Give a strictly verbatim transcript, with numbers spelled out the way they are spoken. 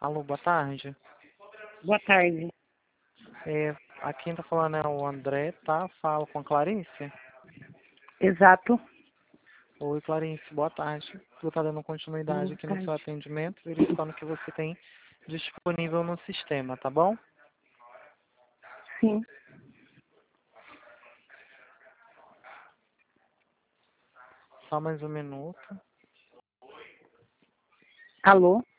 Alô, boa tarde. Boa tarde. É, aqui quem tá falando é o André, tá? Falo com a Clarice. Exato. Oi, Clarice, boa tarde. Tu tá dando continuidade Boa aqui no seu tarde. atendimento, verificando o que você tem disponível no sistema, tá bom? Sim. Só mais um minuto. Alô?